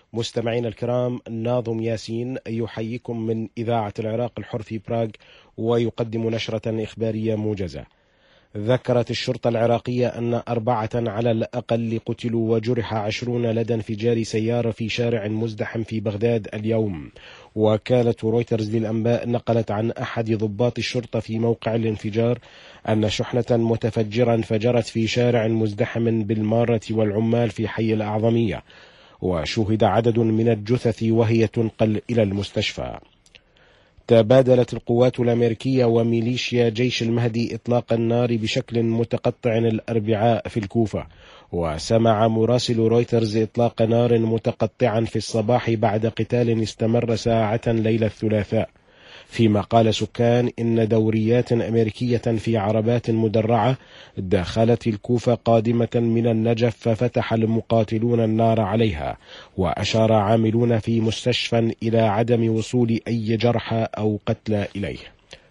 مستمعينا الكرام، ناظم ياسين يحييكم من إذاعة العراق الحر في براغ، ويقدم نشرة إخبارية موجزة. ذكرت الشرطة العراقية أن 4 على الأقل قتلوا وجرح 20 لدى انفجار سيارة في شارع مزدحم في بغداد اليوم. وكالة رويترز للأنباء نقلت عن أحد ضباط الشرطة في موقع الانفجار أن شحنة متفجرة انفجرت في شارع مزدحم بالمارة والعمال في حي الأعظمية، وشوهد عدد من الجثث وهي تنقل إلى المستشفى. تبادلت القوات الأمريكية وميليشيا جيش المهدي إطلاق النار بشكل متقطع الأربعاء في الكوفة، وسمع مراسل رويترز إطلاق نار متقطعا في الصباح بعد قتال استمر ساعة ليلة الثلاثاء، فيما قال سكان إن دوريات أمريكية في عربات مدرعة دخلت الكوفة قادمة من النجف، ففتح المقاتلون النار عليها. وأشار عاملون في مستشفى إلى عدم وصول أي جرحى أو قتلى إليه.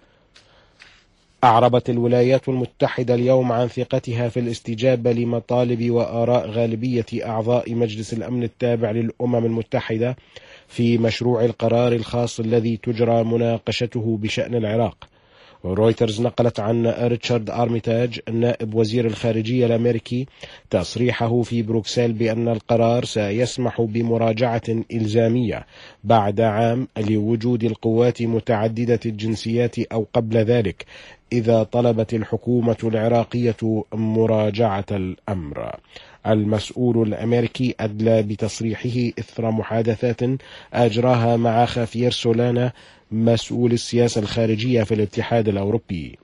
أعربت الولايات المتحدة اليوم عن ثقتها في الاستجابة لمطالب وآراء غالبية أعضاء مجلس الأمن التابع للأمم المتحدة في مشروع القرار الخاص الذي تجرى مناقشته بشأن العراق. رويترز نقلت عن ريتشارد أرميتاج نائب وزير الخارجية الأمريكي تصريحه في بروكسل بأن القرار سيسمح بمراجعة إلزامية بعد عام لوجود القوات متعددة الجنسيات أو قبل ذلك، إذا طلبت الحكومة العراقية مراجعة الأمر. المسؤول الأمريكي أدلى بتصريحه إثر محادثات أجراها مع خافير سولانا مسؤول السياسة الخارجية في الاتحاد الأوروبي.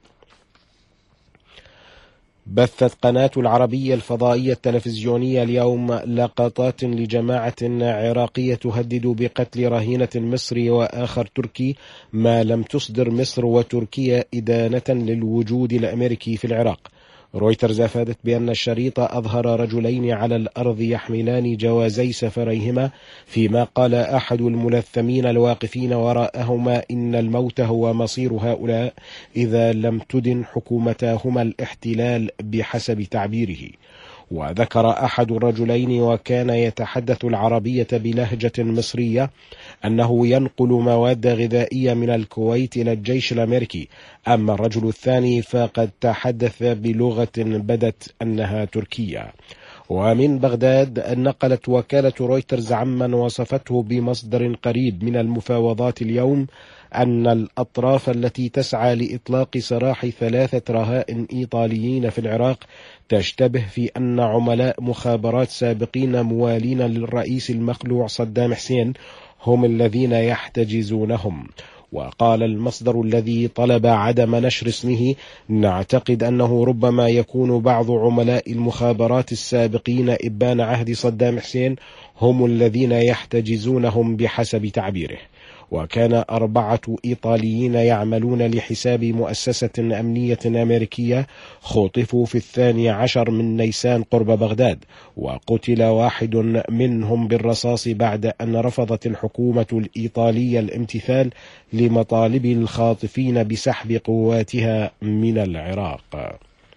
بثت قناة العربية الفضائية التلفزيونية اليوم لقطات لجماعة عراقية تهدد بقتل رهينة مصري وآخر تركي ما لم تصدر مصر وتركيا إدانة للوجود الأمريكي في العراق. رويترز أفادت بأن الشريط أظهر رجلين على الأرض يحملان جوازي سفريهما، فيما قال أحد الملثمين الواقفين وراءهما إن الموت هو مصير هؤلاء إذا لم تدن حكومتاهما الاحتلال بحسب تعبيره. وذكر أحد الرجلين وكان يتحدث العربية بلهجة مصرية أنه ينقل مواد غذائية من الكويت إلى الجيش الأمريكي، أما الرجل الثاني فقد تحدث بلغة بدت أنها تركية. ومن بغداد نقلت وكالة رويترز عمن وصفته بمصدر قريب من المفاوضات اليوم أن الأطراف التي تسعى لإطلاق سراح 3 رهائن إيطاليين في العراق تشتبه في أن عملاء مخابرات سابقين موالين للرئيس المخلوع صدام حسين هم الذين يحتجزونهم. وقال المصدر الذي طلب عدم نشر اسمه: نعتقد أنه ربما يكون بعض عملاء المخابرات السابقين إبان عهد صدام حسين هم الذين يحتجزونهم بحسب تعبيره. وكان 4 إيطاليين يعملون لحساب مؤسسة أمنية أمريكية خطفوا في 12 من نيسان قرب بغداد، وقتل واحد منهم بالرصاص بعد أن رفضت الحكومة الإيطالية الامتثال لمطالب الخاطفين بسحب قواتها من العراق.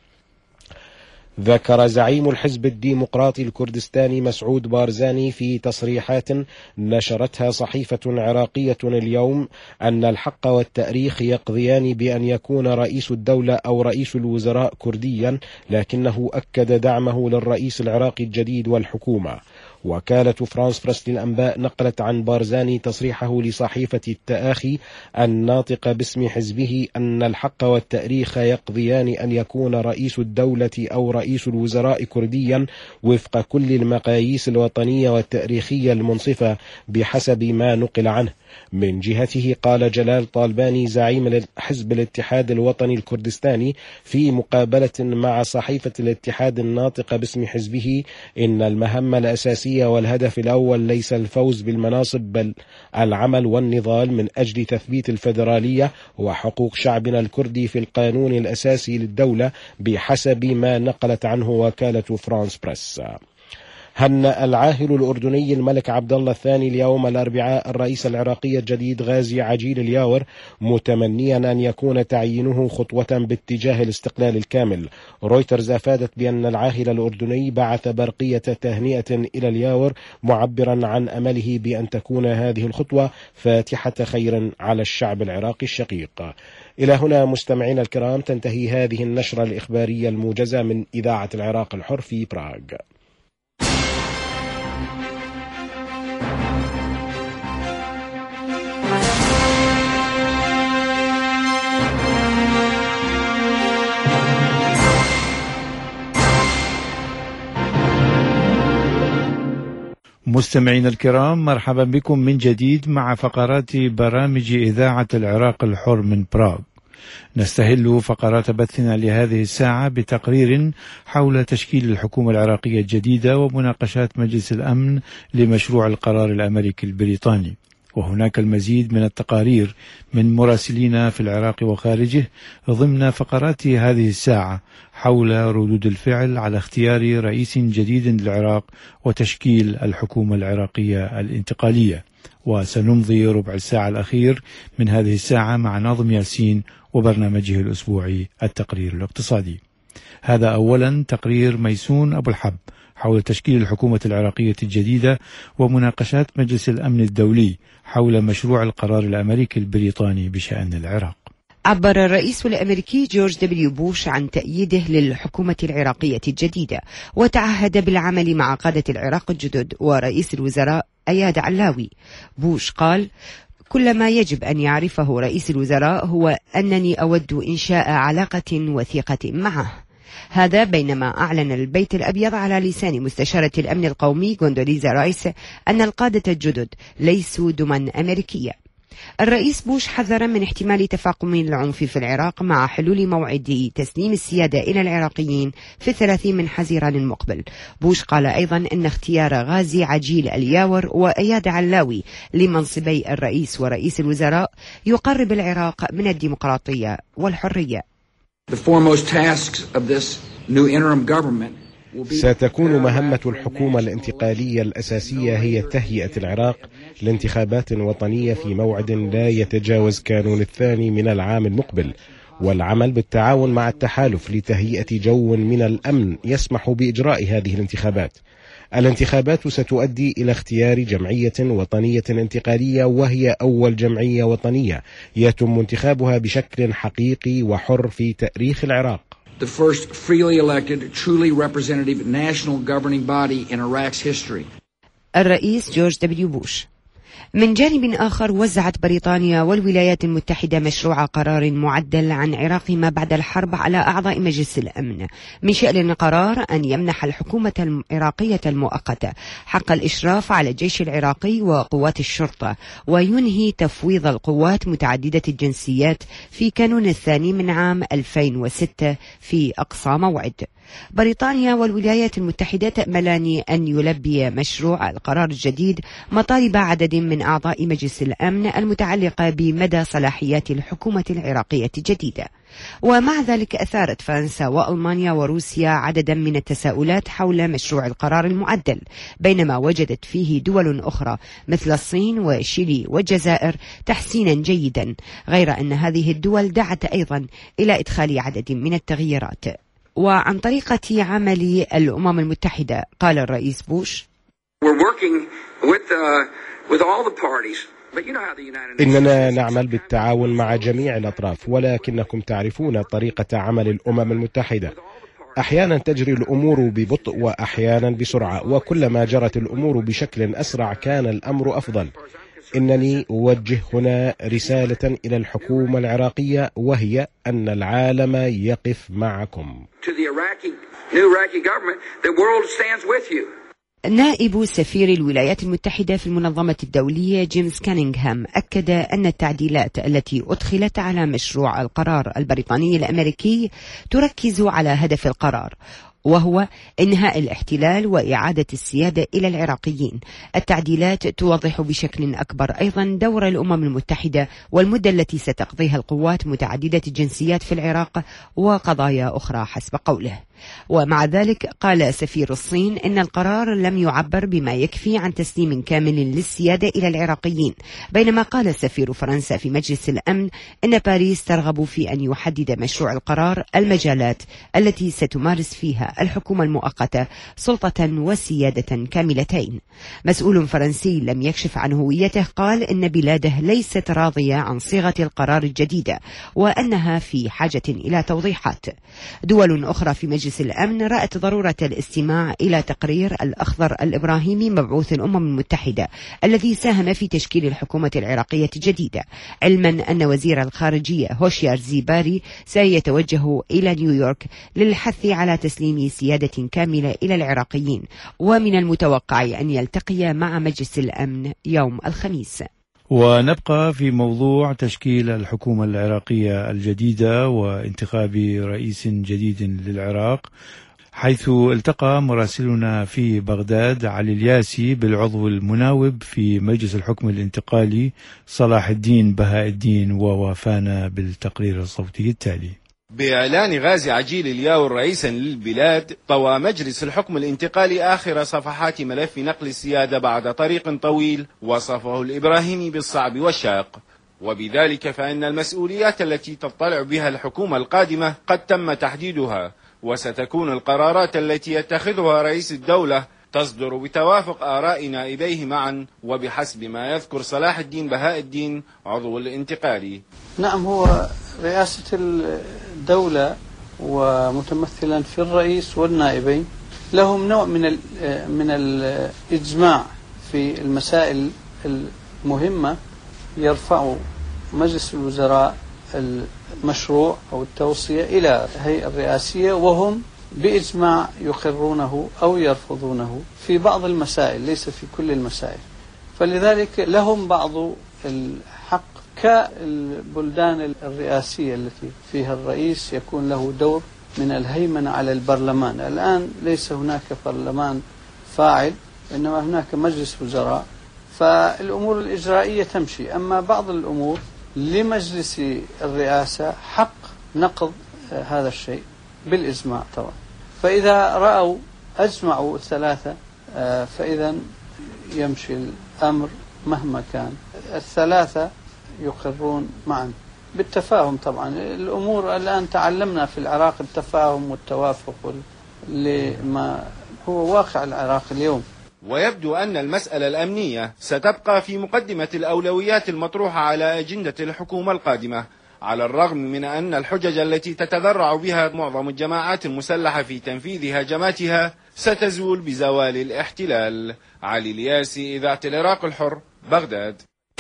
ذكر زعيم الحزب الديمقراطي الكردستاني مسعود بارزاني في تصريحات نشرتها صحيفة عراقية اليوم أن الحق والتاريخ يقضيان بأن يكون رئيس الدولة أو رئيس الوزراء كرديا، لكنه أكد دعمه للرئيس العراقي الجديد والحكومة. وكالة فرانس بريس للأنباء نقلت عن بارزاني تصريحه لصحيفة التآخي الناطق باسم حزبه أن الحق والتاريخ يقضيان أن يكون رئيس الدولة أو رئيس الوزراء كرديا وفق كل المقاييس الوطنية والتاريخية المنصفة بحسب ما نقل عنه. من جهته قال جلال طالباني زعيم حزب الاتحاد الوطني الكردستاني في مقابلة مع صحيفة الاتحاد الناطقة باسم حزبه إن المهمة الأساسية والهدف الأول ليس الفوز بالمناصب بل العمل والنضال من أجل تثبيت الفيدرالية وحقوق شعبنا الكردي في القانون الأساسي للدولة بحسب ما نقلت عنه وكالة فرانس بريس. هنأ العاهل الأردني الملك عبد الله الثاني اليوم الأربعاء الرئيس العراقي الجديد غازي عجيل الياور، متمنيا أن يكون تعيينه خطوة باتجاه الاستقلال الكامل. رويترز أفادت بأن العاهل الأردني بعث برقية تهنئة إلى الياور، معبرا عن أمله بأن تكون هذه الخطوة فاتحة خير على الشعب العراقي الشقيق. إلى هنا مستمعينا الكرام تنتهي هذه النشرة الإخبارية الموجزة من إذاعة العراق الحر في براغ. مستمعين الكرام، مرحبا بكم من جديد مع فقرات برامج إذاعة العراق الحر من براغ. نستهل فقرات بثنا لهذه الساعة بتقرير حول تشكيل الحكومة العراقية الجديدة ومناقشات مجلس الأمن لمشروع القرار الأمريكي البريطاني، وهناك المزيد من التقارير من مراسلين في العراق وخارجه ضمن فقرات هذه الساعة حول ردود الفعل على اختيار رئيس جديد للعراق وتشكيل الحكومة العراقية الانتقالية. وسنمضي ربع الساعة الأخير من هذه الساعة مع ناظم ياسين وبرنامجه الأسبوعي التقرير الاقتصادي. هذا أولا تقرير ميسون أبو الحب حول تشكيل الحكومة العراقية الجديدة ومناقشات مجلس الأمن الدولي حول مشروع القرار الأمريكي البريطاني بشأن العراق. عبر الرئيس الأمريكي جورج دبليو بوش عن تأييده للحكومة العراقية الجديدة، وتعهد بالعمل مع قادة العراق الجدد ورئيس الوزراء أياد علاوي. بوش قال: كل ما يجب أن يعرفه رئيس الوزراء هو أنني أود إنشاء علاقة وثيقة معه. هذا بينما أعلن البيت الأبيض على لسان مستشارة الأمن القومي غوندوليزا رايس أن القادة الجدد ليسوا دما أمريكية. الرئيس بوش حذر من احتمال تفاقم العنف في العراق مع حلول موعد تسليم السيادة إلى العراقيين في 30 من حزيران المقبل. بوش قال أيضا أن اختيار غازي عجيل الياور وأياد علاوي لمنصبي الرئيس ورئيس الوزراء يقرب العراق من الديمقراطية والحرية. ستكون مهمة الحكومة الانتقالية الأساسية هي تهيئة العراق لانتخابات وطنية في موعد لا يتجاوز كانون الثاني من العام المقبل، والعمل بالتعاون مع التحالف لتهيئة جو من الأمن يسمح بإجراء هذه الانتخابات. الانتخابات ستؤدي إلى اختيار جمعية وطنية انتقالية، وهي أول جمعية وطنية يتم انتخابها بشكل حقيقي وحر في تاريخ العراق. The first freely elected, truly representative national governing body in Iraq's history. الرئيس جورج دبليو بوش. من جانب آخر، وزعت بريطانيا والولايات المتحدة مشروع قرار معدل عن عراق ما بعد الحرب على أعضاء مجلس الأمن. من شأن القرار أن يمنح الحكومة العراقية المؤقتة حق الإشراف على الجيش العراقي وقوات الشرطة، وينهي تفويض القوات متعددة الجنسيات في كانون الثاني من عام 2006 في أقصى موعد. بريطانيا والولايات المتحدة تأملان أن يلبي مشروع القرار الجديد مطالب عدد من أعضاء مجلس الأمن المتعلقة بمدى صلاحيات الحكومة العراقية الجديدة. ومع ذلك أثارت فرنسا وألمانيا وروسيا عددا من التساؤلات حول مشروع القرار المعدل، بينما وجدت فيه دول أخرى مثل الصين وشيلي والجزائر تحسينا جيدا، غير أن هذه الدول دعت أيضا إلى إدخال عدد من التغييرات. وعن طريقة عمل الأمم المتحدة قال الرئيس بوش: إننا نعمل بالتعاون مع جميع الأطراف، ولكنكم تعرفون طريقة عمل الأمم المتحدة. أحيانا تجري الأمور ببطء وأحيانا بسرعة، وكلما جرت الأمور بشكل أسرع كان الأمر أفضل. إنني أوجه هنا رسالة إلى الحكومة العراقية، وهي أن العالم يقف معكم. نائب سفير الولايات المتحدة في المنظمة الدولية جيمس كانينغهام أكد أن التعديلات التي أدخلت على مشروع القرار البريطاني الأمريكي تركز على هدف القرار، وهو إنهاء الاحتلال وإعادة السيادة إلى العراقيين. التعديلات توضح بشكل أكبر أيضا دور الأمم المتحدة والمدة التي ستقضيها القوات متعددة الجنسيات في العراق وقضايا أخرى حسب قوله. ومع ذلك قال سفير الصين إن القرار لم يعبر بما يكفي عن تسليم كامل للسيادة إلى العراقيين، بينما قال سفير فرنسا في مجلس الأمن إن باريس ترغب في أن يحدد مشروع القرار المجالات التي ستمارس فيها الحكومة المؤقتة سلطة وسيادة كاملتين. مسؤول فرنسي لم يكشف عن هويته قال إن بلاده ليست راضية عن صيغة القرار الجديدة وأنها في حاجة إلى توضيحات. دول أخرى في مجلس الأمن رأت ضرورة الاستماع إلى تقرير الأخضر الإبراهيمي مبعوث الأمم المتحدة الذي ساهم في تشكيل الحكومة العراقية الجديدة، علما أن وزير الخارجية هوشيار زيباري سيتوجه إلى نيويورك للحث على تسليم سيادة كاملة إلى العراقيين، ومن المتوقع أن يلتقي مع مجلس الأمن يوم الخميس. ونبقى في موضوع تشكيل الحكومة العراقية الجديدة وانتخاب رئيس جديد للعراق، حيث التقى مراسلنا في بغداد علي الياسي بالعضو المناوب في مجلس الحكم الانتقالي صلاح الدين بهاء الدين، ووافانا بالتقرير الصوتي التالي. بإعلان غازي عجيل الياور رئيسا للبلاد، طوى مجلس الحكم الانتقالي آخر صفحات ملف نقل السيادة بعد طريق طويل وصفه الإبراهيمي بالصعب والشاق، وبذلك فإن المسؤوليات التي تطلع بها الحكومة القادمة قد تم تحديدها، وستكون القرارات التي يتخذها رئيس الدولة تصدر بتوافق آراء نائبيه معا وبحسب ما يذكر صلاح الدين بهاء الدين عضو الانتقالي. نعم، هو رئاسة الدولة ومتمثلا في الرئيس والنائبين لهم نوع من الإجماع في المسائل المهمة. يرفع مجلس الوزراء المشروع أو التوصية إلى الهيئة الرئاسية، وهم بإجماع يقرونه أو يرفضونه في بعض المسائل، ليس في كل المسائل. فلذلك لهم بعض الحق كالبلدان الرئاسية التي فيها الرئيس يكون له دور من الهيمنة على البرلمان. الآن ليس هناك برلمان فاعل، إنما هناك مجلس وزراء، فالأمور الإجرائية تمشي. أما بعض الأمور لمجلس الرئاسة حق نقض هذا الشيء بالإجماع طبعا. فإذا رأوا أجمعوا الثلاثة فإذا يمشي الأمر مهما كان، الثلاثة يقرون معا بالتفاهم. طبعا الأمور الآن تعلمنا في العراق التفاهم والتوافق لما هو واقع العراق اليوم. ويبدو أن المسألة الأمنية ستبقى في مقدمة الأولويات المطروحة على أجندة الحكومة القادمة، على الرغم من أن الحجج التي تتذرع بها معظم الجماعات المسلحة في تنفيذ هجماتها ستزول بزوال الاحتلال. علي الياسي، إذاعة العراق الحر، بغداد.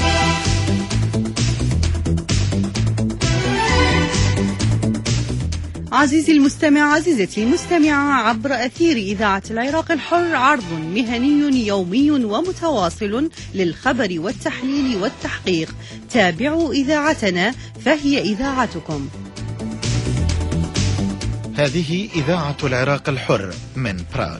عزيزي المستمع، عزيزتي المستمعة، عبر أثير إذاعة العراق الحر عرض مهني يومي ومتواصل للخبر والتحليل والتحقيق. تابعوا إذاعتنا فهي إذاعتكم. هذه إذاعة العراق الحر من براغ.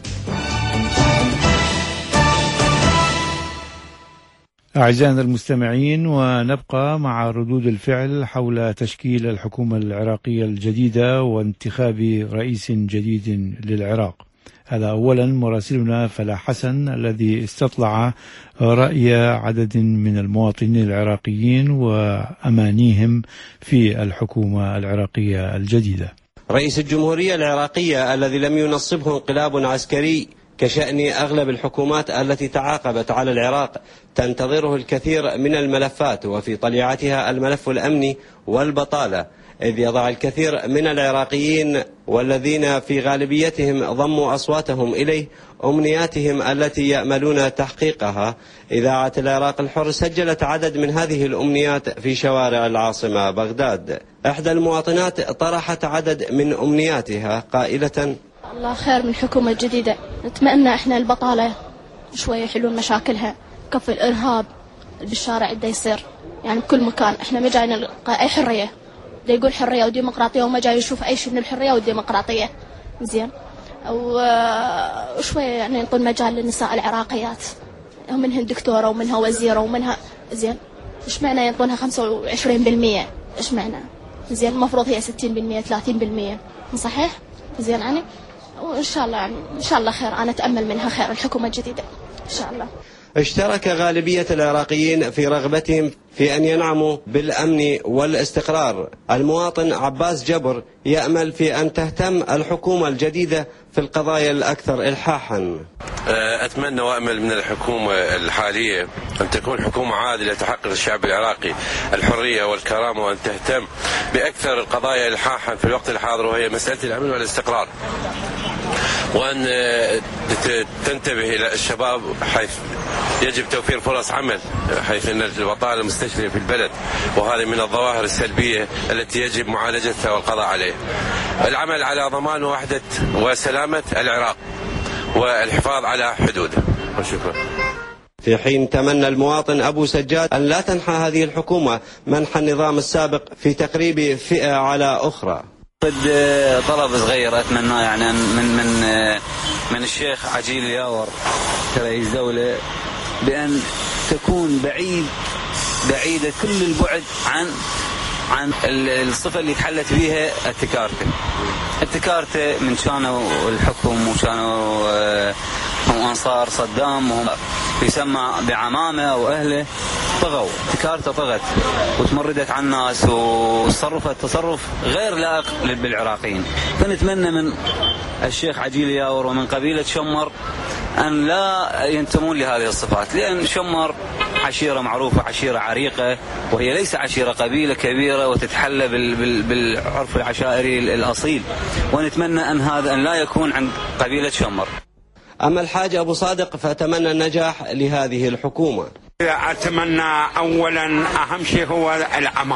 أعزائنا المستمعين، ونبقى مع ردود الفعل حول تشكيل الحكومة العراقية الجديدة وانتخاب رئيس جديد للعراق. هذا أولا مراسلنا فلاح حسن الذي استطلع رأي عدد من المواطنين العراقيين وأمانيهم في الحكومة العراقية الجديدة. رئيس الجمهورية العراقية الذي لم ينصبه انقلاب عسكري كشأن أغلب الحكومات التي تعاقبت على العراق تنتظره الكثير من الملفات، وفي طليعتها الملف الأمني والبطالة، إذ يضع الكثير من العراقيين والذين في غالبيتهم ضموا أصواتهم إليه أمنياتهم التي يأملون تحقيقها. إذاعة العراق الحر سجلت عدد من هذه الأمنيات في شوارع العاصمة بغداد. إحدى المواطنات طرحت عدد من أمنياتها قائلة: الله خير من الحكومة الجديدة، نتمنى احنا البطالة شوية يحلون مشاكلها، كف الإرهاب بالشارع دا يصير يعني بكل مكان. احنا ما جاي نلقى أي حرية، دا يقول حرية وديمقراطية وما جاي يشوف أي شيء من الحرية والديمقراطية. زين، وشوية يعني ينطون مجال للنساء العراقيات، منهن دكتورة ومنها وزيرة ومنها زين. إيش معنى ينطونها 25%؟ إيش معنى؟ زين المفروض هي 60% 30%، صحيح؟ زين يعني وإن شاء الله يعني إن شاء الله خير، أنا أتأمل منها خير الحكومة الجديدة إن شاء الله. اشترك غالبية العراقيين في رغبتهم في أن ينعموا بالأمن والاستقرار. المواطن عباس جبر يأمل في أن تهتم الحكومة الجديدة في القضايا الأكثر إلحاحا. أتمنى وأمل من الحكومة الحالية أن تكون حكومة عادلة تحقق الشعب العراقي الحرية والكرامة، وأن تهتم بأكثر القضايا إلحاحا في الوقت الحاضر، وهي مسألة الأمن والاستقرار، وأن تنتبه إلى الشباب حيث يجب توفير فرص عمل، حيث أن البطالة مستشرية في البلد، وهذه من الظواهر السلبية التي يجب معالجتها والقضاء عليها. العمل على ضمان وحدة وسلامة العراق والحفاظ على حدوده. وشكرا. في حين تمنى المواطن أبو سجاد أن لا تنحى هذه الحكومة منح النظام السابق في تقريب فئة على أخرى. طلب صغير أتمناه يعني من الشيخ عجيل الياور كرئيس دولة، بأن تكون بعيدة كل البعد عن الصفة اللي تحلت بها التكارتة من كانوا الحكم وكانوا هم أنصار صدام وهم يسمى بعمامة وأهله طغوا، تكارته طغت وتمردت على الناس وتصرفت تصرف غير لائق بالعراقيين. فنتمنى من الشيخ عجيل ياور ومن قبيلة شمر أن لا ينتمون لهذه الصفات، لأن شمر عشيرة معروفة، عشيرة عريقة، وهي ليس عشيرة قبيلة كبيرة وتتحلى بالعرف العشائري الأصيل، ونتمنى أن لا يكون عند قبيلة شمر. أما الحاج أبو صادق فتمنى النجاح لهذه الحكومة. أتمنى أولا أهم شيء هو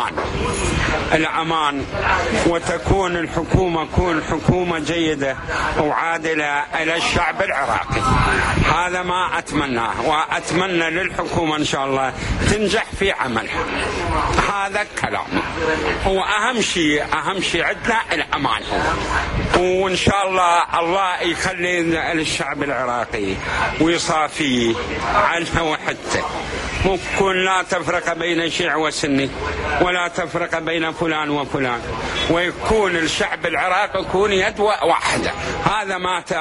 الأمان، وتكون الحكومة حكومة جيدة وعادلة إلى الشعب العراقي. هذا ما أتمناه، وأتمنى للحكومة إن شاء الله تنجح في عملها. هذا كلام، وأهم شيء عندنا الأمان، وإن شاء الله يخلي الشعب العراقي ويصافيه عنه وحده. ممكن لا تفرق بين شيع وسني، ولا تفرق بين فلان وفلان، ويكون الشعب العراقي يكون يد واحدة. هذا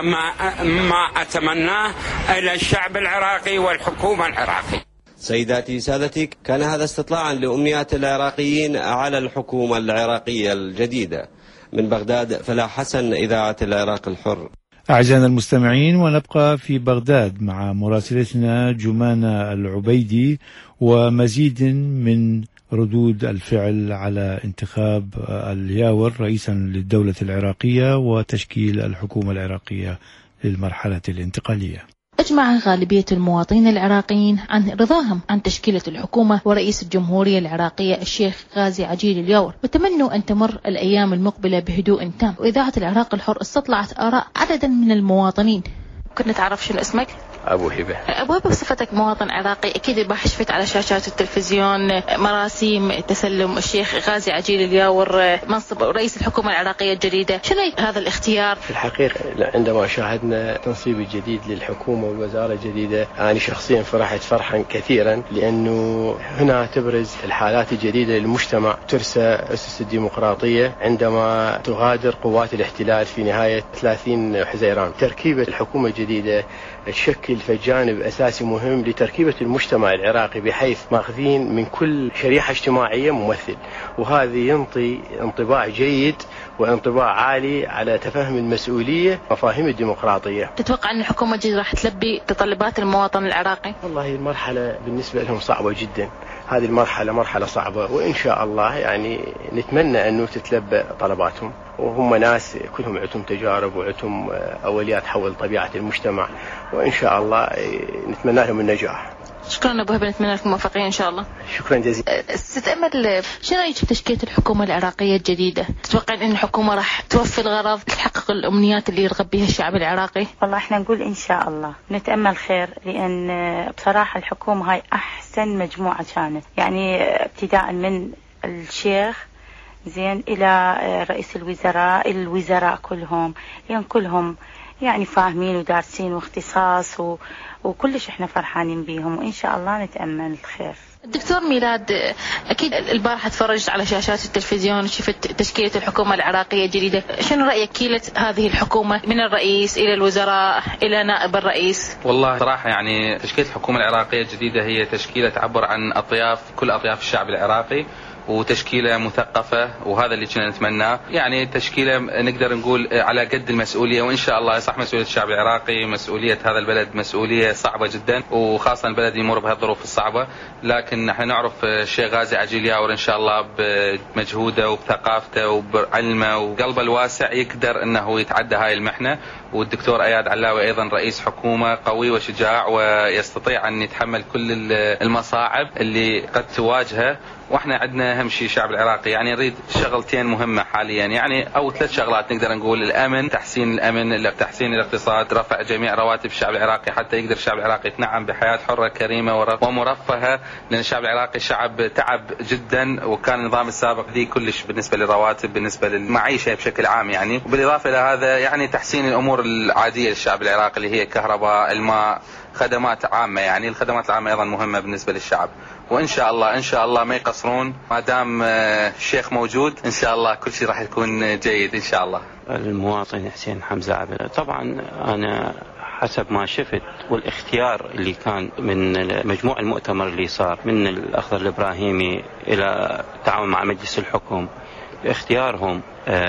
ما أتمناه إلى الشعب العراقي والحكومة العراقية. سيداتي سادتي، كان هذا استطلاعا لأمنيات العراقيين على الحكومة العراقية الجديدة. من بغداد فلاح حسن، إذاعة العراق الحر. أعزائنا المستمعين، ونبقى في بغداد مع مراسلتنا جمانة العبيدي ومزيد من ردود الفعل على انتخاب الياور رئيسا للدولة العراقية وتشكيل الحكومة العراقية للمرحلة الانتقالية. أجمع غالبية المواطنين العراقيين عن رضاهم عن تشكيلة الحكومة ورئيس الجمهورية العراقية الشيخ غازي عجيل الياور، وتمنوا أن تمر الأيام المقبلة بهدوء تام. وإذاعة العراق الحر استطلعت آراء عددا من المواطنين. كنت تعرف شنو اسمك؟ أبو هبة. أبو هبة، بصفتك مواطن عراقي أكيد ما شفت على شاشات التلفزيون مراسيم تسلم الشيخ غازي عجيل الياور منصب رئيس الحكومة العراقية الجديدة، شنو هذا الاختيار؟ في الحقيقة عندما شاهدنا تنصيب الجديد للحكومة والوزارة الجديدة، أنا شخصيا فرحت فرحا كثيرا، لأنه هنا تبرز الحالات الجديدة للمجتمع، ترسى أسس الديمقراطية عندما تغادر قوات الاحتلال في نهاية 30 حزيران. تركيبة الحكومة الجديدة تشكل فجانب أساسي مهم لتركيبة المجتمع العراقي، بحيث ماخذين من كل شريحة اجتماعية ممثل، وهذا ينطي انطباع جيد وانطباع عالي على تفهم المسؤولية مفاهيم الديمقراطية. تتوقع أن الحكومة الجديدة راح تلبي تطلبات المواطن العراقي؟ والله المرحلة بالنسبة لهم صعبة جدا، هذه المرحلة مرحلة صعبة، وإن شاء الله يعني نتمنى أنه تتلبى طلباتهم، وهم ناس كلهم عندهم تجارب وعندهم أوليات حول طبيعة المجتمع، وإن شاء الله نتمنى لهم النجاح. شكرا أبو هبة، نتمنى لكم موفقين إن شاء الله. شكرا جزيلا. ستأمل شنو رأيك في تشكيلة الحكومة العراقية الجديدة؟ تتوقع أن الحكومة راح توفي الغرض، تحقق الأمنيات اللي يرغب بها الشعب العراقي؟ والله احنا نقول إن شاء الله، نتأمل خير، لأن بصراحة الحكومة هاي أحسن مجموعة كانت، يعني ابتداء من الشيخ زين إلى رئيس الوزراء كلهم، يعني كلهم يعني فاهمين ودارسين واختصاص وكلش احنا فرحانين بيهم، وإن شاء الله نتأمل الخير. دكتور ميلاد، أكيد البارحة تفرجت على شاشات التلفزيون وشفت تشكيلة الحكومة العراقية الجديدة، شنو رأيك كيلة هذه الحكومة من الرئيس إلى الوزراء إلى نائب الرئيس؟ والله صراحة يعني تشكيلة الحكومة العراقية الجديدة هي تشكيلة تعبر عن كل أطياف الشعب العراقي، وتشكيلة مثقفة، وهذا اللي كنا نتمناه. يعني تشكيلة نقدر نقول على قد المسؤولية، وإن شاء الله صح مسؤولية الشعب العراقي، مسؤولية هذا البلد مسؤولية صعبة جدا، وخاصة البلد يمر بهالظروف الصعبة. لكن نحن نعرف الشيخ غازي عجيل الياور إن شاء الله بمجهوده وبثقافته وبعلمه وقلبه الواسع يقدر أنه يتعدى هاي المحنة. والدكتور أياد علاوي أيضا رئيس حكومة قوي وشجاع، ويستطيع أن يتحمل كل المصاعب اللي قد تواجهه. واحنا عندنا اهم شيء الشعب العراقي يعني نريد شغلتين مهمه حاليا، يعني او 3 شغلات نقدر نقول: الامن، تحسين الامن، تحسين الاقتصاد، رفع جميع رواتب الشعب العراقي حتى يقدر الشعب العراقي يتنعم بحياه حره كريمه ومرفهه، لان الشعب العراقي شعب تعب جدا، وكان النظام السابق ذي كلش بالنسبه للرواتب، بالنسبه للمعيشه بشكل عام يعني. وبالاضافه الى هذا يعني تحسين الامور العاديه للشعب العراقي اللي هي كهرباء، الماء، خدمات عامه. يعني الخدمات العامه ايضا مهمه بالنسبه للشعب. وإن شاء الله ما يقصرون، ما دام الشيخ موجود إن شاء الله كل شيء راح يكون جيد إن شاء الله. المواطن حسين حمزة عبد، طبعا أنا حسب ما شفت والاختيار اللي كان من مجموع المؤتمر اللي صار من الأخضر الإبراهيمي إلى التعاون مع مجلس الحكم، اختيارهم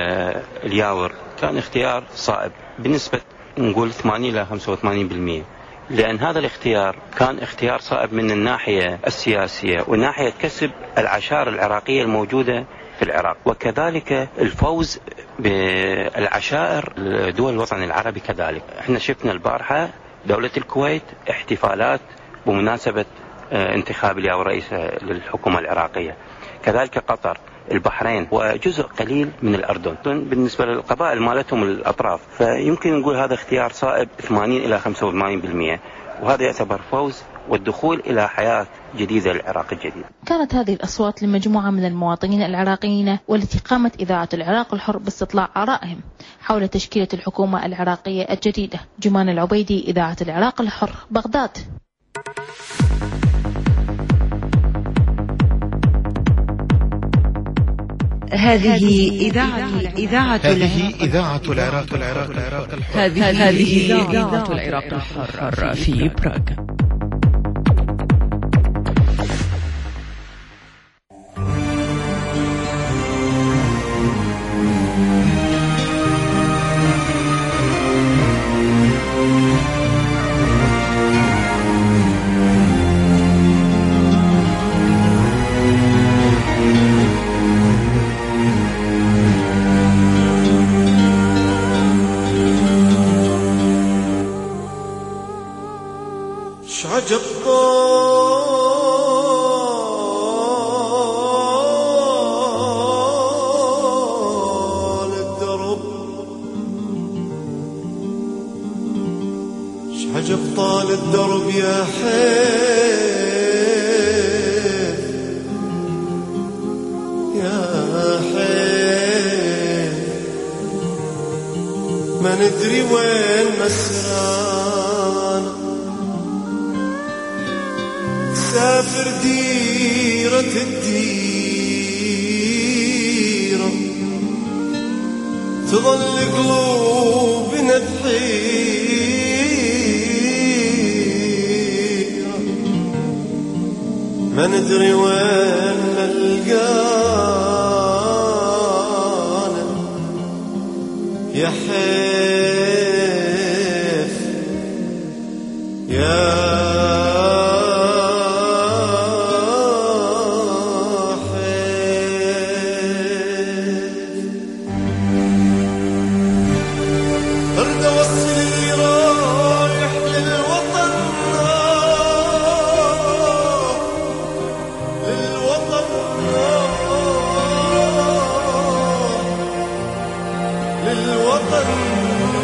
الياور كان اختيار صائب بنسبة نقول 80 إلى 85%، لأن هذا الاختيار كان اختيار صائب من الناحية السياسية وناحية كسب العشائر العراقية الموجودة في العراق، وكذلك الفوز بالعشائر دول الوطن العربي. كذلك احنا شفنا البارحة دولة الكويت احتفالات بمناسبة انتخاب الياور رئيس للحكومة العراقية، كذلك قطر، البحرين، وجزء قليل من الأردن بالنسبة للقبائل مالتهم الأطراف. فيمكن نقول هذا اختيار صائب 80 إلى 85%، وهذا يعتبر فوز والدخول إلى حياة جديدة للعراق الجديد. كانت هذه الأصوات لمجموعة من المواطنين العراقيين، والتي قامت إذاعة العراق الحر باستطلاع آرائهم حول تشكيلة الحكومة العراقية الجديدة. جمان العبيدي، إذاعة العراق الحر، بغداد. هذه إذاعة العراق الحر. هذه إذاعة العراق الحر في براغ. عجب طال الدرب، عجب طال الدرب يا حيف يا حيف، ما ندري وين مسرانا، سافر ديرة الديرة، تظل قلوبنا بحيرة، ما ندري وين نلقانا، يا حيف يا للوطن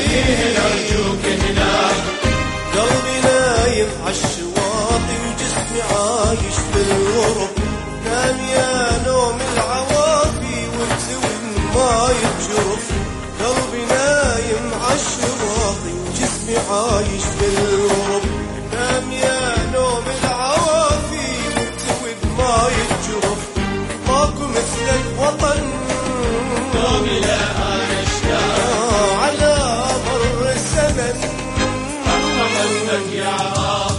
أرجوك هناك قلبي نايم عالشواطئ وجسمي عايش بالغرب نام يا نوم العوافي وانت ما يتجرف قلبي نايم عالشواطئ وجسمي عايش بالغرب نام يا نوم العوافي وانت ما يتجرف ماكو مثلك وطن دومي لا أنا اشتاق على مر الزمن قلبك يا عراق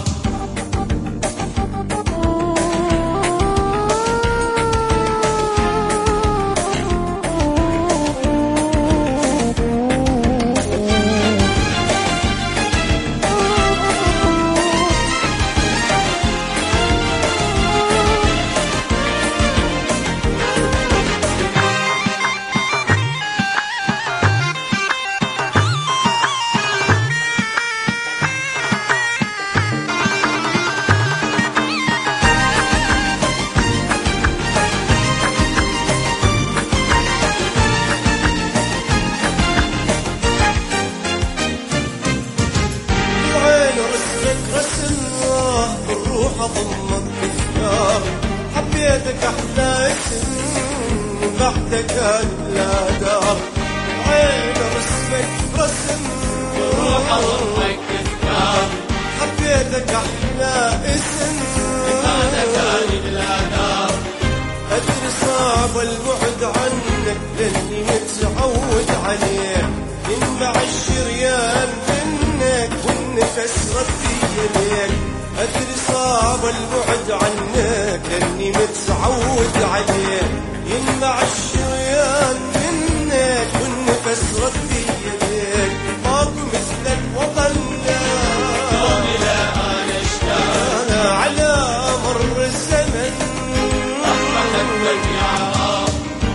حبيتك أحلى اسم بعدك لا دار عين رسمك رسم روح أضمك تذكار حبيتك أحلى اسم بعدك لا دار أدري صعب البعد عنك لأني متعود عليه ينبع الشريان منك والنفس ردي ليك أدري صعب البعد عنك لأني متعود عليه ينبع الشريان منك والنفس ردي ليك ماكو مثلك وطن دومي لا أنا اشتاق أنا على مر الزمن أحبك يا عراق.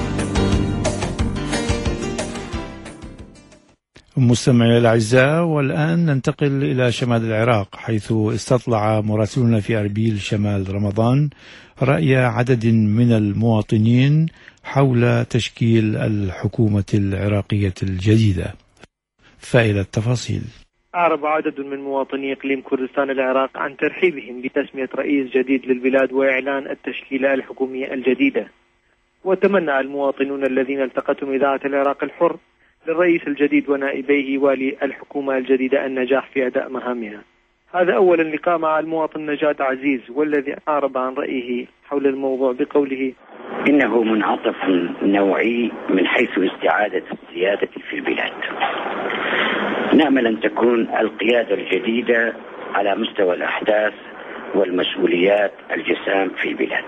مستمعي الأعزاء، والآن ننتقل إلى شمال العراق، حيث استطلع مراسلنا في أربيل شمال رمضان رأي عدد من المواطنين حول تشكيل الحكومة العراقية الجديدة. فإلى التفاصيل. أعرب عدد من مواطني إقليم كردستان العراق عن ترحيبهم بتسمية رئيس جديد للبلاد وإعلان التشكيلة الحكومية الجديدة. وتمنى المواطنون الذين التقتهم إذاعة العراق الحر للرئيس الجديد ونائبيه والي الحكومة الجديدة النجاح في أداء مهامها. هذا أولا لقاء مع المواطن نجاد عزيز، والذي أعرب عن رأيه حول الموضوع بقوله: إنه منعطف نوعي من حيث استعادة السيادة في البلاد. نأمل أن تكون القيادة الجديدة على مستوى الأحداث والمسؤوليات الجسام في البلاد.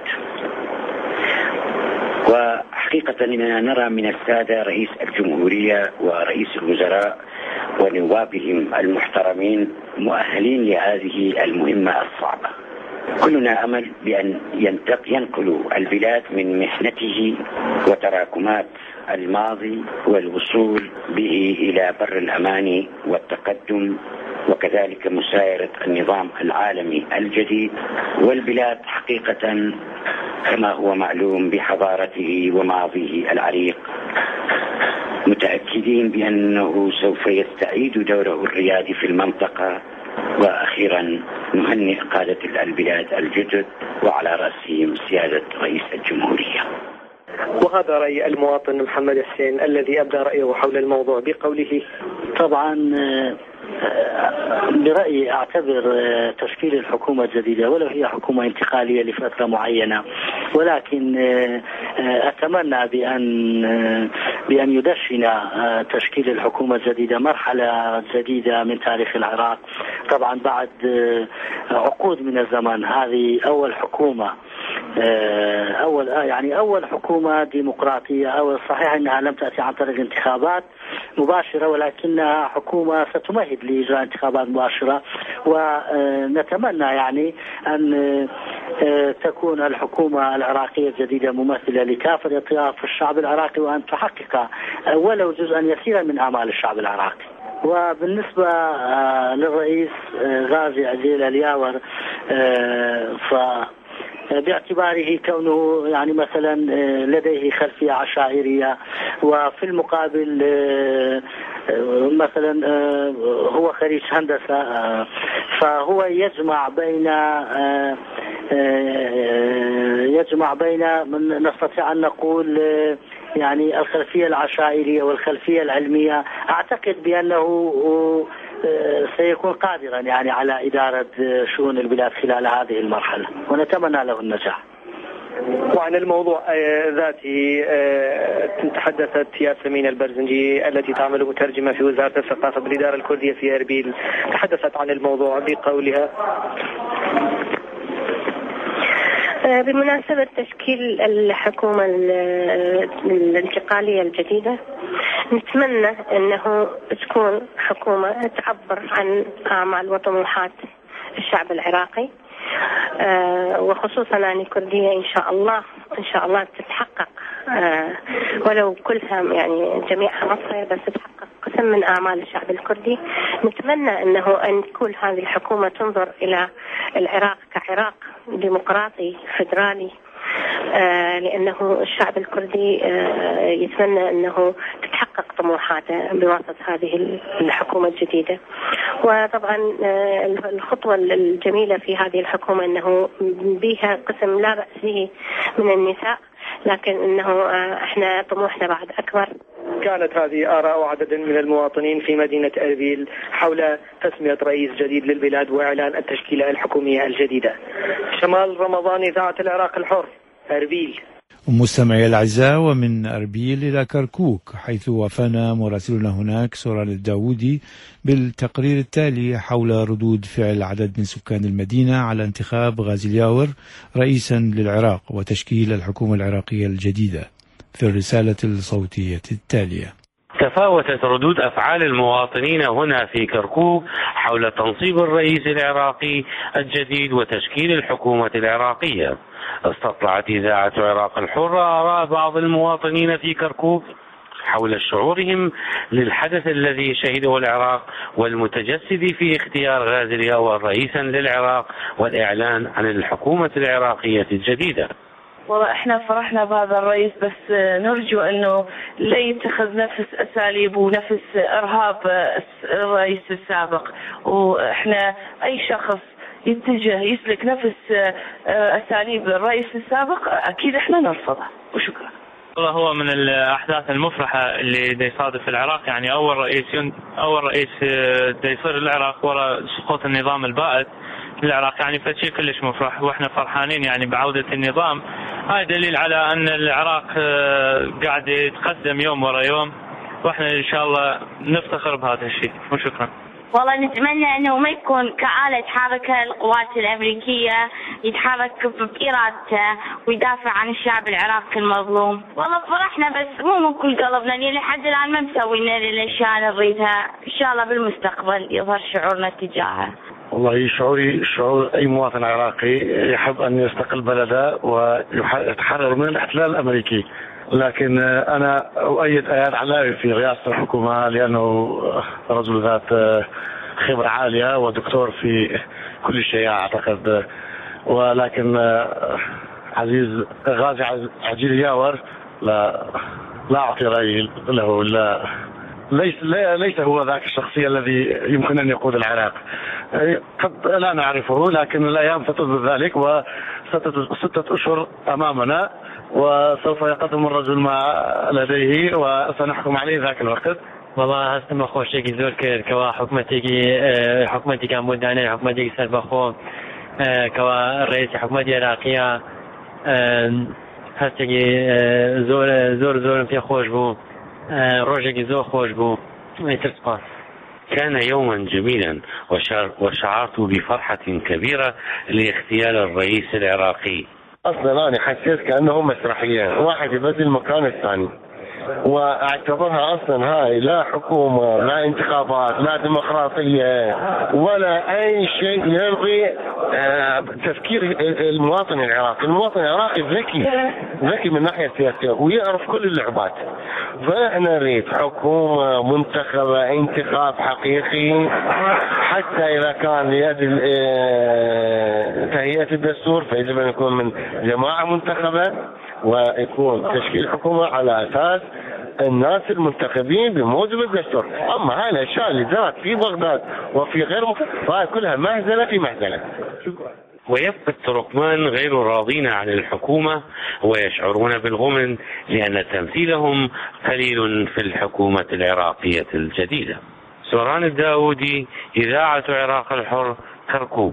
وحقيقة إننا نرى من السادة رئيس الجمهورية ورئيس الوزراء ونوابهم المحترمين مؤهلين لهذه المهمة الصعبة. كلنا أمل بأن ينقلوا البلاد من محنته وتراكمات الماضي والوصول به إلى بر الأمان والتقدم، وكذلك مسايرة النظام العالمي الجديد. والبلاد حقيقة كما هو معلوم بحضارته وماضيه العريق، متأكدين بأنه سوف يستعيد دوره الريادي في المنطقة. وأخيرا نهنئ قادة البلاد الجدد وعلى رأسهم سيادة رئيس الجمهورية. وهذا رأي المواطن محمد حسين الذي أبدى رأيه حول الموضوع بقوله: طبعا برأيي أعتبر تشكيل الحكومة الجديدة ولو هي حكومة انتقالية لفترة معينة، ولكن أتمنى بأن يدشن تشكيل الحكومة الجديدة مرحلة جديدة من تاريخ العراق. طبعا بعد عقود من الزمن هذه أول حكومة، أول حكومة ديمقراطية. أو صحيح أنها لم تأتي عن طريق انتخابات مباشرة، ولكنها حكومة ستمهد لإجراء انتخابات مباشرة. ونتمنى أن تكون الحكومة العراقية الجديدة ممثلة لكافة أطياف الشعب العراقي، وأن تحقق ولو جزءا يسيرا من آمال الشعب العراقي. وبالنسبة للرئيس غازي عزيل الياور، باعتباره كونه مثلا لديه خلفية عشائرية، وفي المقابل مثلا هو خريج هندسة، فهو يجمع بين من نستطيع أن نقول يعني الخلفية العشائرية والخلفية العلمية. أعتقد بأنه سيكون قادرا يعني على إدارة شؤون البلاد خلال هذه المرحلة، ونتمنى له النجاح. وعن الموضوع ذاته تحدثت ياسمين البرزنجي التي تعمل مترجمة في وزارة الثقافة بالإدارة الكردية في أربيل، تحدثت عن الموضوع بقولها: بمناسبة تشكيل الحكومة الانتقالية الجديدة، نتمنى أنه تكون حكومة تعبر عن أعمال وطموحات الشعب العراقي، وخصوصا أن كردية إن شاء الله تتحقق، ولو كلها يعني جميعها مصرية بس تتحقق قسم من أعمال الشعب الكردي. نتمنى أن تكون هذه الحكومة تنظر إلى العراق كعراق ديمقراطي فدرالي، لأنه الشعب الكردي يتمنى أنه تتحقق طموحاته بواسطة هذه الحكومة الجديدة. وطبعا الخطوة الجميلة في هذه الحكومة أنه بها قسم لا بأس به من النساء، لكن أنه احنا طموحنا بعد أكبر. كانت هذه آراء عدد من المواطنين في مدينة أربيل حول تسمية رئيس جديد للبلاد وإعلان التشكيلة الحكومية الجديدة. شمال رمضان، إذاعة العراق الحر، أربيل. مستمعي الأعزاء، ومن أربيل إلى كركوك، حيث وافانا مراسلنا هناك سوران الداودي بالتقرير التالي حول ردود فعل عدد من سكان المدينة على انتخاب غازي الياور رئيسا للعراق وتشكيل الحكومة العراقية الجديدة في الرسالة الصوتية التالية. تفاوتت ردود أفعال المواطنين هنا في كركوك حول تنصيب الرئيس العراقي الجديد وتشكيل الحكومة العراقية. استطلعت إذاعة العراق الحرة آراء بعض المواطنين في كركوك حول شعورهم للحدث الذي شهده العراق والمتجسد في اختيار غازي الياور رئيسا للعراق والإعلان عن الحكومة العراقية الجديدة. والله احنا فرحنا بهذا الرئيس، بس نرجو انه لا يتخذ نفس اساليب ونفس ارهاب الرئيس السابق، واحنا اي شخص يتجه يسلك نفس اساليب الرئيس السابق اكيد احنا نرفضه. وشكرا. والله هو من الاحداث المفرحه اللي يصادف في العراق، يعني اول رئيس يصير العراق وراء سقوط النظام البائد في العراق، يعني فشيء كلش مفرح واحنا فرحانين يعني بعودة النظام. هاي دليل على ان العراق قاعد يتقدم يوم ورا يوم، واحنا ان شاء الله نفتخر بهذا الشيء. وشكرا. والله نتمنى انه ما يكون كآلة حركة القوات الامريكية، يتحرك بإرادته ويدافع عن الشعب العراقي المظلوم. والله فرحنا بس مو من كل قلبنا، لان لحد الان ما مسوينا الاشياء اللي نريدها. ان شاء الله بالمستقبل يظهر شعورنا تجاهه. والله شعوري شعور أي مواطن عراقي يحب أن يستقل بلده ويتحرر من الاحتلال الأمريكي، لكن أنا أؤيد اياد علاوي في رئاسة الحكومة لأنه رجل ذات خبرة عالية ودكتور في كل شيء أعتقد. ولكن عزيز غازي عجيل الياور لا أعطي رأيي له. ليس هو ذاك الشخصية الذي يمكن أن يقود العراق. قد لا نعرفه، لكن الأيام ستثبت ذلك، وستة أشهر أمامنا وسوف يقدم الرجل ما لديه وسنحكم عليه ذاك الوقت. والله هسه ما خوش يجي زور كوا حكومتي كان مدانة حكومتي سربخو كوا رئيس حكومتي عراقية هسه زور في خوش بو روجي زور خوش بو يترسقان. كان يوما جميلا وشعرت بفرحة كبيرة لاختيار الرئيس العراقي. أصلا أنا حسيت كأنه مسرحية، واحد يبدل مكان الثاني، واعتبرها أصلا هاي لا حكومة لا انتخابات لا ديمقراطية ولا أي شيء يلغي تفكير المواطن العراقي. المواطن العراقي ذكي من ناحية سياسية ويعرف كل اللعبات. فإحنا نريد حكومة منتخبة، انتخاب حقيقي، حتى إذا كان لأجل تهيئة الدستور فيجب أن يكون من جماعة منتخبة ويكون تشكيل حكومة على أساس الناس المنتخبين بموجب الدستور. أما هاي الأشياء اللي جرت في بغداد وفي غير فهي كلها مهزلة في مهزلة. شكرا. ويبقى التركمان غير راضين عن الحكومة ويشعرون بالغمن لأن تمثيلهم قليل في الحكومة العراقية الجديدة. سوران الداودي، إذاعة العراق الحر، كركوك.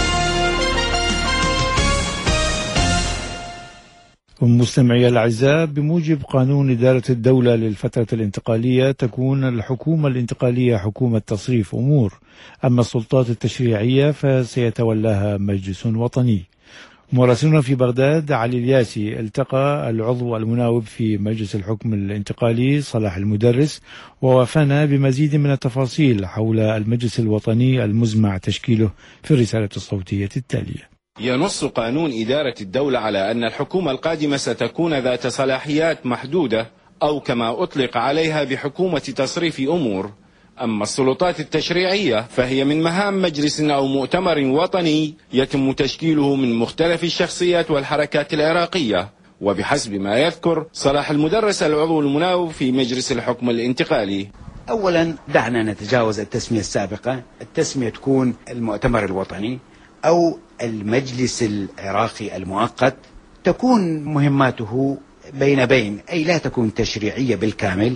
مستمعي الأعزاء، بموجب قانون إدارة الدولة للفترة الانتقالية تكون الحكومة الانتقالية حكومة تصريف أمور، أما السلطات التشريعية فسيتولاها مجلس وطني. مراسلنا في بغداد علي الياسي التقى العضو المناوب في مجلس الحكم الانتقالي صلاح المدرس ووافانا بمزيد من التفاصيل حول المجلس الوطني المزمع تشكيله في الرسالة الصوتية التالية. ينص قانون إدارة الدولة على أن الحكومة القادمة ستكون ذات صلاحيات محدودة أو كما أطلق عليها بحكومة تصريف أمور. أما السلطات التشريعية فهي من مهام مجلس أو مؤتمر وطني يتم تشكيله من مختلف الشخصيات والحركات العراقية. وبحسب ما يذكر صلاح المدرس العضو المناوب في مجلس الحكم الانتقالي: أولا دعنا نتجاوز التسمية السابقة، التسمية تكون المؤتمر الوطني أو المجلس العراقي المؤقت، تكون مهماته بين أي لا تكون تشريعية بالكامل،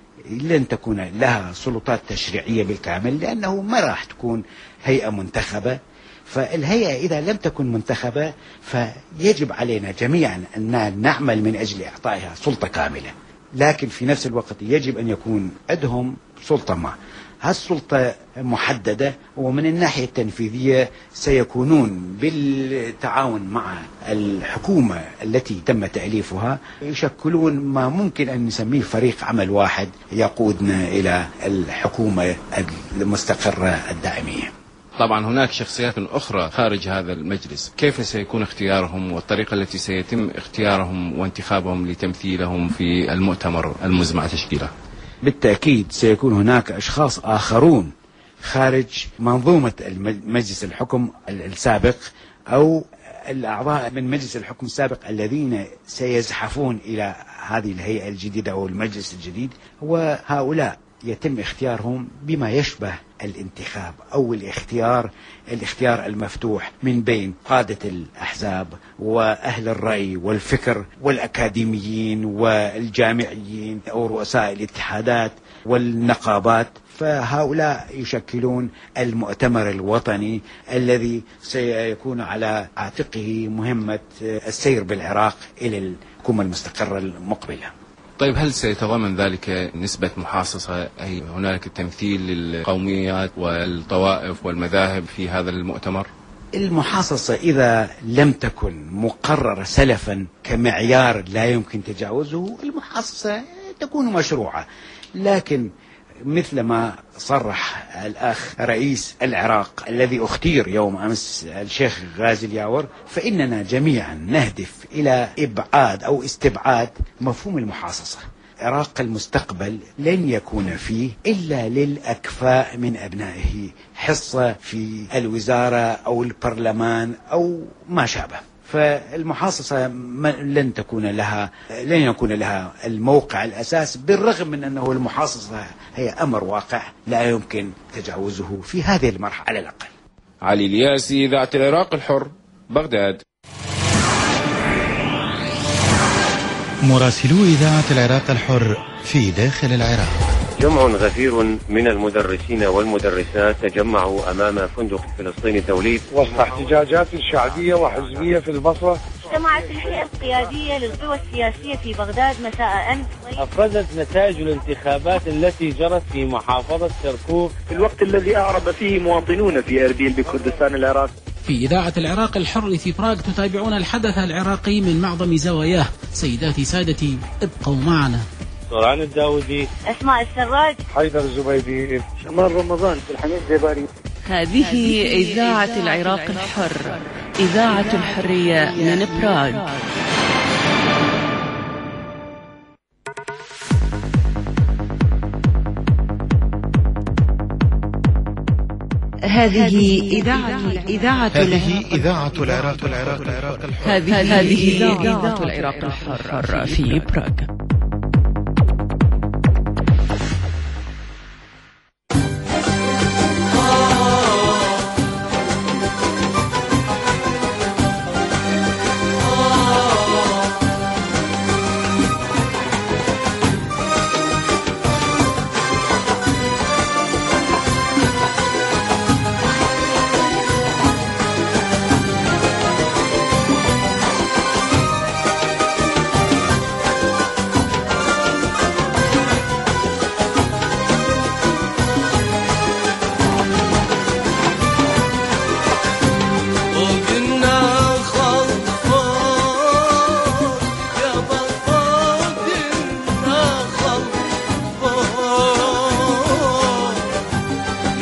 لن تكون لها سلطات تشريعية بالكامل لأنه ما راح تكون هيئة منتخبة. فالهيئة إذا لم تكن منتخبة فيجب علينا جميعا أن نعمل من أجل إعطائها سلطة كاملة، لكن في نفس الوقت يجب أن يكون عندهم سلطة ما. هالسلطة محددة، ومن الناحية التنفيذية سيكونون بالتعاون مع الحكومة التي تم تأليفها يشكلون ما ممكن أن نسميه فريق عمل واحد يقودنا إلى الحكومة المستقرة الدائمية. طبعا هناك شخصيات أخرى خارج هذا المجلس، كيف سيكون اختيارهم والطريقة التي سيتم اختيارهم وانتخابهم لتمثيلهم في المؤتمر المزمع تشكيله؟ بالتأكيد سيكون هناك أشخاص آخرون خارج منظومة مجلس الحكم السابق أو الأعضاء من مجلس الحكم السابق الذين سيزحفون إلى هذه الهيئة الجديدة أو المجلس الجديد، وهؤلاء يتم اختيارهم بما يشبه الانتخاب أو الاختيار المفتوح من بين قادة الأحزاب وأهل الرأي والفكر والأكاديميين والجامعيين أو رؤساء الاتحادات والنقابات. فهؤلاء يشكلون المؤتمر الوطني الذي سيكون على عاتقه مهمة السير بالعراق إلى الحكومة المستقرة المقبلة. طيب هل سيتضمن ذلك نسبة محاصصة، أي هنالك تمثيل للقوميات والطوائف والمذاهب في هذا المؤتمر؟ المحاصصة إذا لم تكن مقررة سلفا كمعيار لا يمكن تجاوزه، المحاصصة تكون مشروعة، لكن مثل ما صرح الأخ رئيس العراق الذي اختير يوم أمس الشيخ غازي الياور، فإننا جميعا نهدف إلى إبعاد أو استبعاد مفهوم المحاصصة. عراق المستقبل لن يكون فيه إلا للأكفاء من أبنائه حصة في الوزارة أو البرلمان أو ما شابه. فالمحاصصة لن يكون لها الموقع الأساس، بالرغم من أنه المحاصصة هي أمر واقع لا يمكن تجاوزه في هذه المرحلة على الأقل. علي الياسي، إذاعة العراق الحر، بغداد. مراسلو إذاعة العراق الحر في داخل العراق. جمع غفير من المدرسين والمدرسات تجمعوا أمام فندق فلسطيني توليد وسط احتجاجات شعبية وحزبية في البصرة. اجتمعت الهيئة القيادية للقوى السياسية في بغداد مساء أمس. أفرزت نتائج الانتخابات التي جرت في محافظة كركوك في الوقت الذي أعرب فيه مواطنون في أربيل بكردستان العراق. في إذاعة العراق الحر في براغ تتابعون الحدث العراقي من معظم زواياه. سيداتي سادتي، ابقوا معنا. سوران الداودي، أسماء السراج، حيدر الزبيدي، شمال رمضان، الحميد زباري. هذه إذاعة العراق الحر، إذاعة الحرية من براغ. هذه إذاعة العراق الحر. هذه إذاعة العراق الحر في براغ.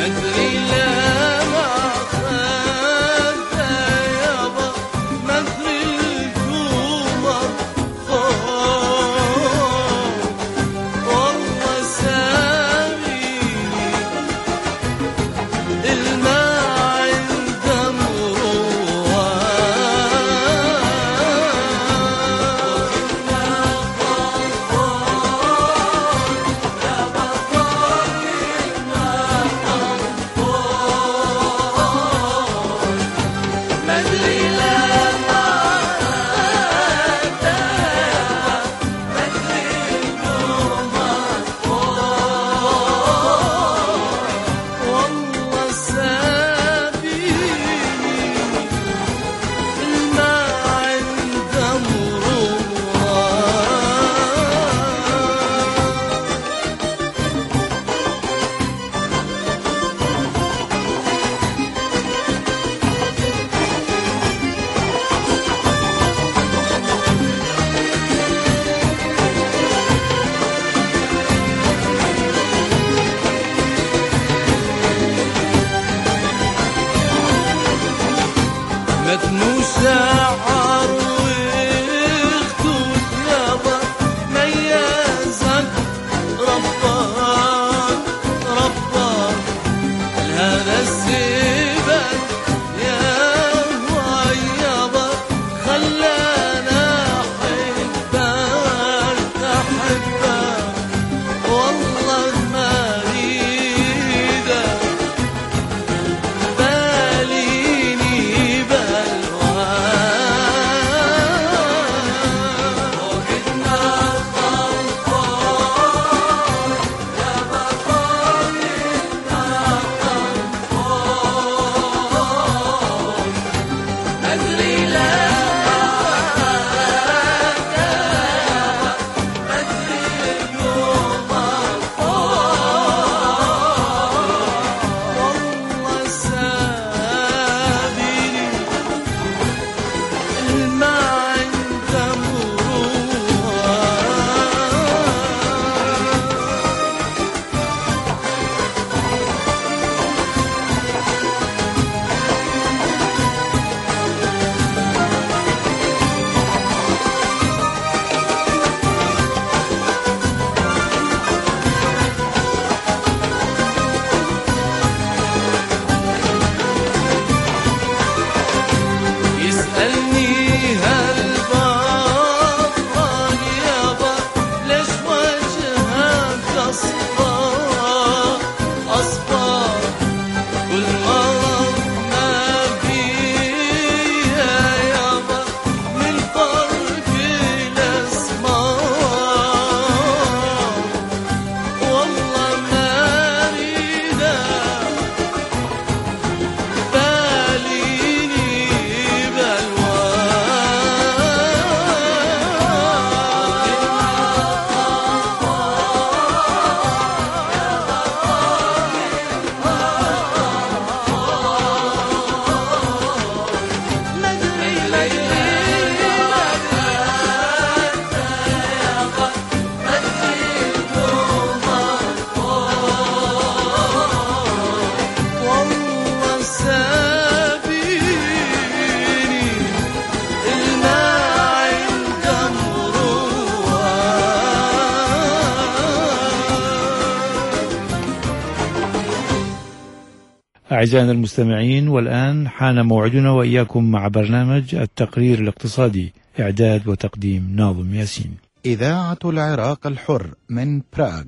أعزائنا المستمعين، والآن حان موعدنا وإياكم مع برنامج التقرير الاقتصادي، إعداد وتقديم ناظم ياسين. إذاعة العراق الحر من براغ.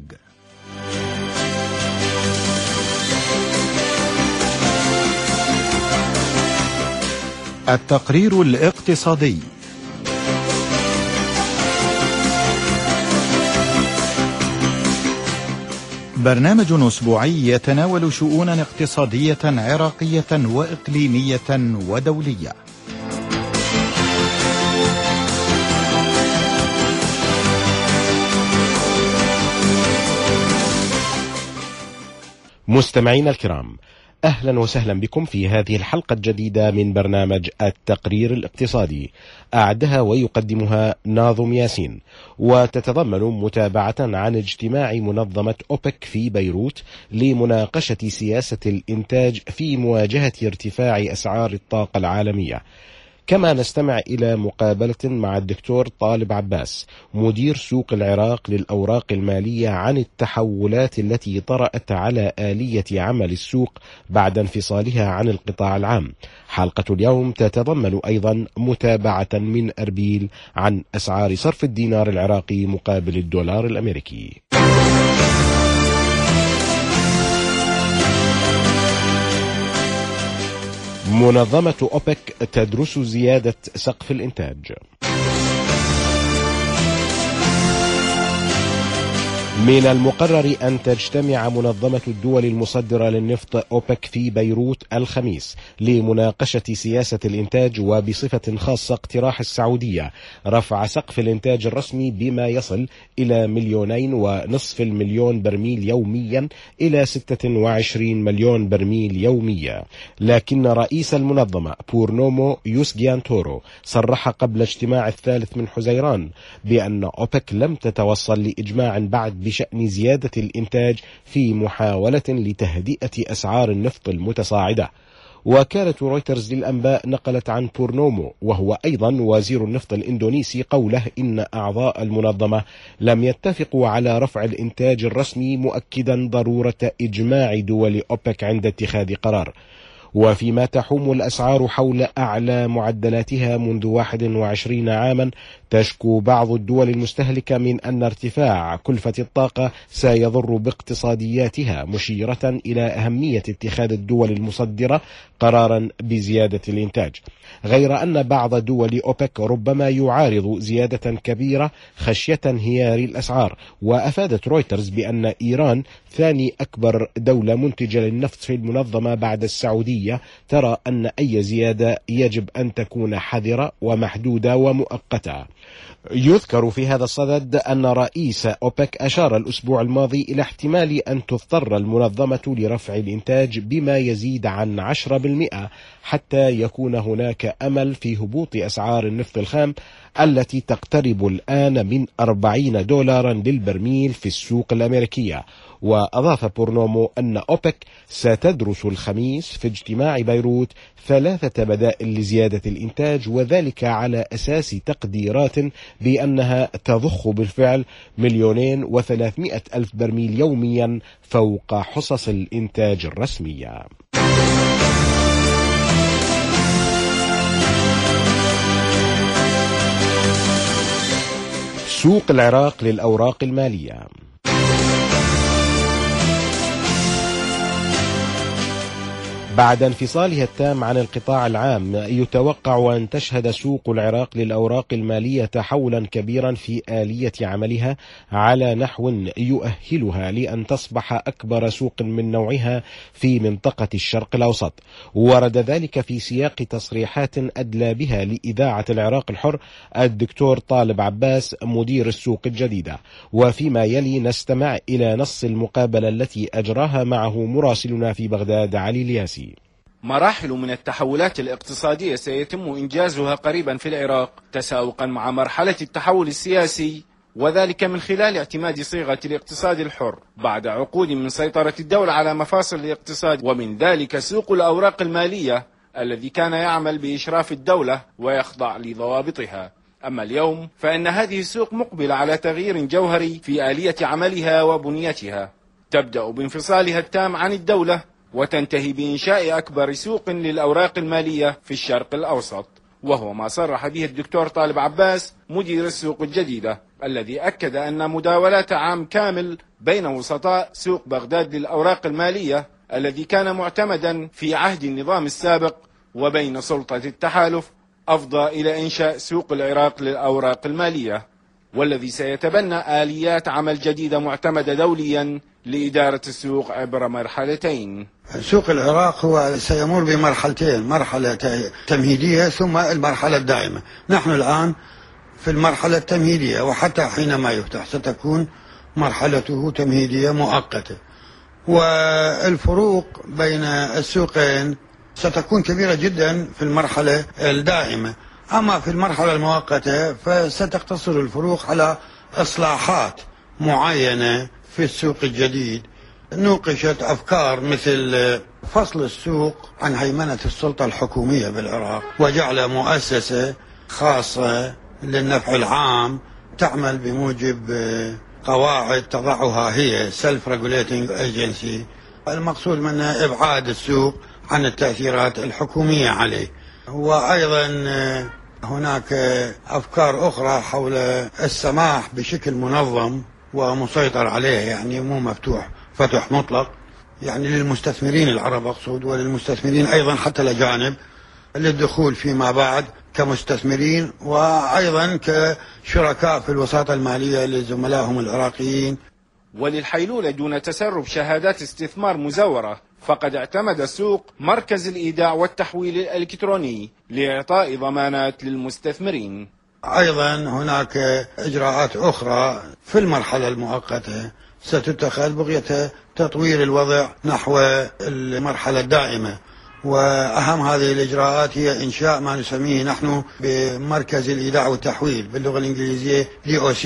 التقرير الاقتصادي. برنامج أسبوعي يتناول شؤونا اقتصادية عراقية وإقليمية ودولية. مستمعينا الكرام، أهلا وسهلا بكم في هذه الحلقة الجديدة من برنامج التقرير الاقتصادي، أعدها ويقدمها ناظم ياسين، وتتضمن متابعة عن اجتماع منظمة أوبك في بيروت لمناقشة سياسة الإنتاج في مواجهة ارتفاع أسعار الطاقة العالمية. كما نستمع إلى مقابلة مع الدكتور طالب عباس مدير سوق العراق للأوراق المالية عن التحولات التي طرأت على آلية عمل السوق بعد انفصالها عن القطاع العام. حلقة اليوم تتضمن أيضا متابعة من أربيل عن أسعار صرف الدينار العراقي مقابل الدولار الأمريكي. منظمة أوبك تدرس زيادة سقف الإنتاج. من المقرر أن تجتمع منظمة الدول المصدرة للنفط أوبك في بيروت الخميس لمناقشة سياسة الإنتاج، وبصفة خاصة اقتراح السعودية رفع سقف الإنتاج الرسمي بما يصل إلى 2.5 مليون برميل يوميا إلى 26 مليون برميل يوميا. لكن رئيس المنظمة بورنومو يوسجيانتورو صرح قبل اجتماع الثالث من حزيران بأن أوبك لم تتوصل لإجماع بعد بشأن زيادة الإنتاج في محاولة لتهدئة أسعار النفط المتصاعدة. وكالة رويترز للأنباء نقلت عن بورنومو وهو أيضا وزير النفط الإندونيسي قوله إن أعضاء المنظمة لم يتفقوا على رفع الإنتاج الرسمي، مؤكدا ضرورة إجماع دول أوبك عند اتخاذ قرار. وفيما تحوم الأسعار حول أعلى معدلاتها منذ 21 عاما، تشكو بعض الدول المستهلكة من أن ارتفاع كلفة الطاقة سيضر باقتصادياتها، مشيرة إلى أهمية اتخاذ الدول المصدرة قرارا بزيادة الإنتاج. غير أن بعض دول أوبك ربما يعارض زيادة كبيرة خشية انهيار الأسعار. وأفادت رويترز بأن إيران ثاني أكبر دولة منتجة للنفط في المنظمة بعد السعودية ترى أن أي زيادة يجب أن تكون حذرة ومحدودة ومؤقتة. يذكر في هذا الصدد أن رئيس أوبك أشار الأسبوع الماضي إلى احتمال أن تضطر المنظمة لرفع الإنتاج بما يزيد عن 10% حتى يكون هناك أمل في هبوط أسعار النفط الخام التي تقترب الآن من 40 دولارا للبرميل في السوق الأمريكية. وأضاف بورنومو أن أوبك ستدرس الخميس في اجتماع بيروت 3 بدائل لزيادة الإنتاج، وذلك على أساس تقديرات بأنها تضخ بالفعل 2,300,000 برميل يوميا فوق حصص الإنتاج الرسمية. سوق العراق للأوراق المالية. بعد انفصالها التام عن القطاع العام، يتوقع أن تشهد سوق العراق للأوراق المالية تحولا كبيرا في آلية عملها على نحو يؤهلها لأن تصبح أكبر سوق من نوعها في منطقة الشرق الأوسط. ورد ذلك في سياق تصريحات أدلى بها لإذاعة العراق الحر الدكتور طالب عباس مدير السوق الجديدة. وفيما يلي نستمع إلى نص المقابلة التي أجراها معه مراسلنا في بغداد علي الياسي. مراحل من التحولات الاقتصادية سيتم إنجازها قريبا في العراق تساوقا مع مرحلة التحول السياسي، وذلك من خلال اعتماد صيغة الاقتصاد الحر بعد عقود من سيطرة الدولة على مفاصل الاقتصاد، ومن ذلك سوق الأوراق المالية الذي كان يعمل بإشراف الدولة ويخضع لضوابطها. أما اليوم فإن هذه السوق مقبلة على تغيير جوهري في آلية عملها وبنيتها، تبدأ بانفصالها التام عن الدولة وتنتهي بإنشاء أكبر سوق للأوراق المالية في الشرق الأوسط، وهو ما صرح به الدكتور طالب عباس مدير السوق الجديدة، الذي أكد أن مداولات عام كامل بين وسطاء سوق بغداد للأوراق المالية الذي كان معتمدا في عهد النظام السابق وبين سلطة التحالف أفضى إلى إنشاء سوق العراق للأوراق المالية، والذي سيتبنى آليات عمل جديدة معتمدة دوليا لإدارة السوق عبر مرحلتين. سوق العراق هو سيمر بمرحلتين، مرحلة تمهيدية ثم المرحلة الدائمة. نحن الآن في المرحلة التمهيدية، وحتى حينما يفتح ستكون مرحلته تمهيدية مؤقتة، والفروق بين السوقين ستكون كبيرة جدا في المرحلة الدائمة. أما في المرحلة المؤقتة فستقتصر الفروق على إصلاحات معينة في السوق الجديد. نوقشت أفكار مثل فصل السوق عن هيمنة السلطة الحكومية بالعراق وجعل مؤسسة خاصة للنفع العام تعمل بموجب قواعد تضعها هي Self Regulating Agency. المقصود منها إبعاد السوق عن التأثيرات الحكومية عليه. وأيضا هناك أفكار أخرى حول السماح بشكل منظم ومسيطر عليه، يعني مو مفتوح فتح مطلق، يعني للمستثمرين العرب أقصد، وللمستثمرين أيضا حتى الأجانب للدخول فيما بعد كمستثمرين وأيضا كشركاء في الوساطة المالية لزملائهم العراقيين. وللحيلولة دون تسرب شهادات استثمار مزورة، فقد اعتمد السوق مركز الإيداع والتحويل الإلكتروني لإعطاء ضمانات للمستثمرين. أيضا هناك إجراءات أخرى في المرحلة المؤقتة ستتخذ بغية تطوير الوضع نحو المرحلة الدائمة، وأهم هذه الإجراءات هي إنشاء ما نسميه نحن بمركز الإيداع والتحويل باللغة الإنجليزية DOC.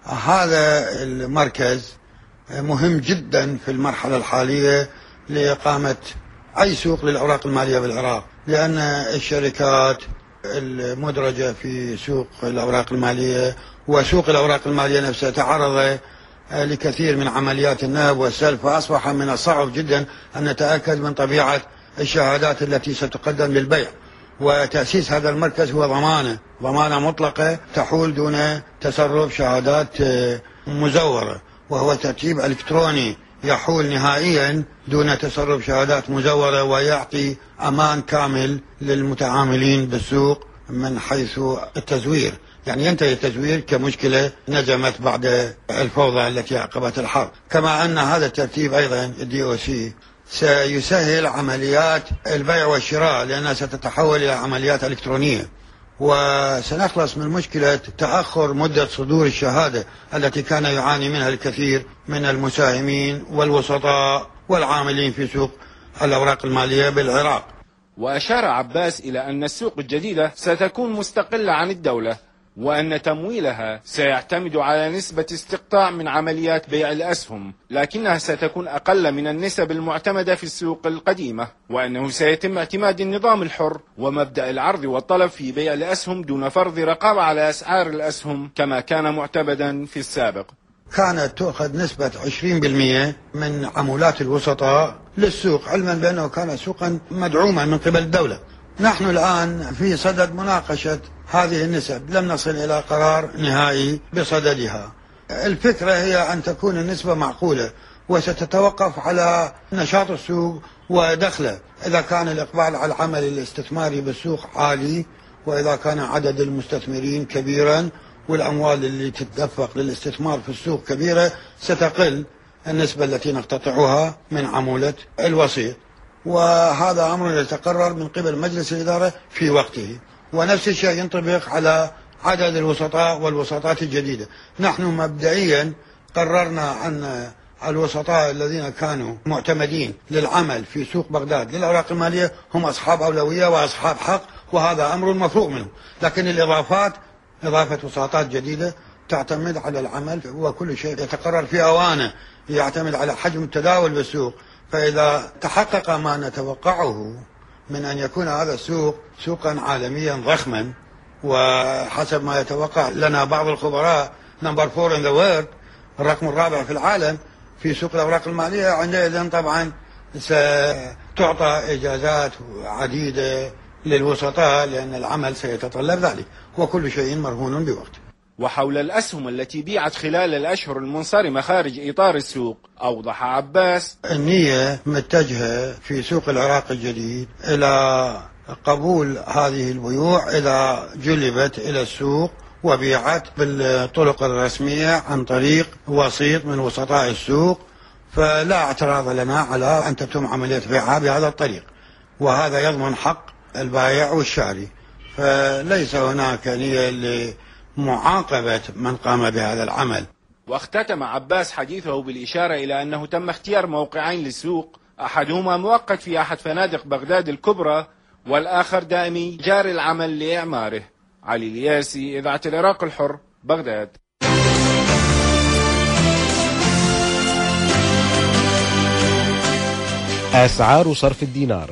هذا المركز مهم جدا في المرحلة الحالية لإقامة أي سوق للأوراق المالية بالعراق، لأن الشركات المدرجة في سوق الأوراق المالية وسوق الأوراق المالية نفسها تعرض لكثير من عمليات النهب والسلف، فأصبح من الصعب جدا أن نتأكد من طبيعة الشهادات التي ستقدم للبيع. وتأسيس هذا المركز هو ضمانة مطلقة تحول دون تسرب شهادات مزورة، وهو ترتيب إلكتروني يحول نهائيا دون تسرب شهادات مزورة ويعطي أمان كامل للمتعاملين بالسوق من حيث التزوير. يعني ينتهي التزوير كمشكلة نجمت بعد الفوضى التي عقبت الحرب. كما أن هذا الترتيب أيضا DOC سيسهل عمليات البيع والشراء لأنها ستتحول إلى عمليات إلكترونية، وسنخلص من مشكلة تأخر مدة صدور الشهادة التي كان يعاني منها الكثير من المساهمين والوسطاء والعاملين في سوق الأوراق المالية بالعراق. وأشار عباس إلى أن السوق الجديدة ستكون مستقلة عن الدولة، وأن تمويلها سيعتمد على نسبة استقطاع من عمليات بيع الأسهم، لكنها ستكون أقل من النسب المعتمدة في السوق القديمة، وأنه سيتم اعتماد النظام الحر ومبدأ العرض والطلب في بيع الأسهم دون فرض رقابة على أسعار الأسهم كما كان معتمدا في السابق. كانت تأخذ نسبة 20% من عمولات الوسطاء للسوق، علما بأنه كان سوقا مدعوما من قبل الدولة. نحن الآن في صدد مناقشة هذه النسب، لم نصل إلى قرار نهائي بصددها. الفكرة هي أن تكون النسبة معقولة وستتوقف على نشاط السوق ودخله. إذا كان الإقبال على العمل الاستثماري بالسوق عالي، وإذا كان عدد المستثمرين كبيرا والأموال اللي تتدفق للاستثمار في السوق كبيرة، ستقل النسبة التي نقتطعها من عمولة الوسيط. وهذا أمر يتقرر من قبل مجلس الإدارة في وقته، ونفس الشيء ينطبق على عدد الوسطاء والوسطات الجديدة. نحن مبدئيا قررنا أن الوسطاء الذين كانوا معتمدين للعمل في سوق بغداد للأوراق المالية هم أصحاب أولوية وأصحاب حق، وهذا أمر مفروغ منه. لكن الإضافات، إضافة وساطات جديدة تعتمد على العمل، وكل شيء يتقرر في أوانه، يعتمد على حجم التداول بالسوق. فإذا تحقق ما نتوقعه من أن يكون هذا السوق سوقا عالميا ضخما، وحسب ما يتوقع لنا بعض الخبراء نمبر 4 in the world، الرقم الرابع في العالم في سوق الأوراق المالية، عندئذ طبعا ستعطى إجازات عديدة للوسطاء لأن العمل سيتطلب ذلك، وكل شيء مرهون بوقته. وحول الأسهم التي بيعت خلال الأشهر المنصرمة خارج إطار السوق، أوضح عباس النية متجهة في سوق العراق الجديد إلى قبول هذه البيوع إذا جلبت إلى السوق وبيعت بالطرق الرسمية عن طريق وسيط من وسطاء السوق، فلا اعتراض لنا على أن تتم عملية بيعها بهذا الطريق، وهذا يضمن حق البائع والشاري. فليس هناك نية لمعاقبة من قام بهذا العمل. واختتم عباس حديثه بالإشارة إلى أنه تم اختيار موقعين للسوق، أحدهما مؤقت في أحد فنادق بغداد الكبرى والآخر دائمي جاري العمل لإعماره. علي الياسي، إذاعة العراق الحر، بغداد. أسعار صرف الدينار.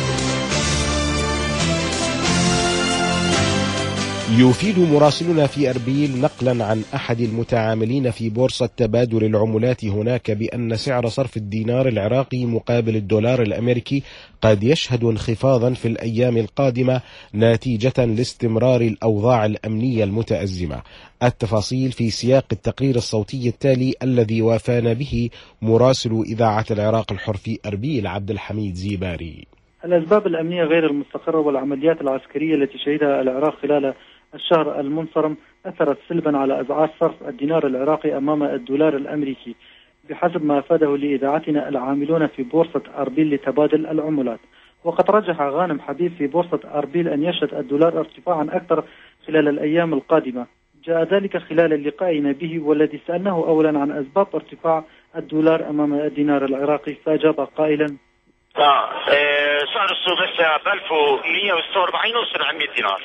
يفيد مراسلنا في أربيل نقلا عن أحد المتعاملين في بورصة تبادل العملات هناك بأن سعر صرف الدينار العراقي مقابل الدولار الأمريكي قد يشهد انخفاضا في الأيام القادمة نتيجة لاستمرار الأوضاع الأمنية المتأزمة. التفاصيل في سياق التقرير الصوتي التالي الذي وافانا به مراسل إذاعة العراق الحر في أربيل عبد الحميد زيباري. الأسباب الأمنية غير المستقرة والعمليات العسكرية التي شهدها العراق خلال الشهر المنصرم أثرت سلبا على أسعار صرف الدينار العراقي أمام الدولار الأمريكي، بحسب ما أفاده لإذاعتنا العاملون في بورصة أربيل لتبادل العملات. وقد رجح غانم حبيب في بورصة أربيل أن يشهد الدولار ارتفاعا أكثر خلال الأيام القادمة. جاء ذلك خلال لقائنا به والذي سألناه أولا عن أسباب ارتفاع الدولار أمام الدينار العراقي، فأجاب قائلا: سعر السوق هسه ب 1146 و700 دينار.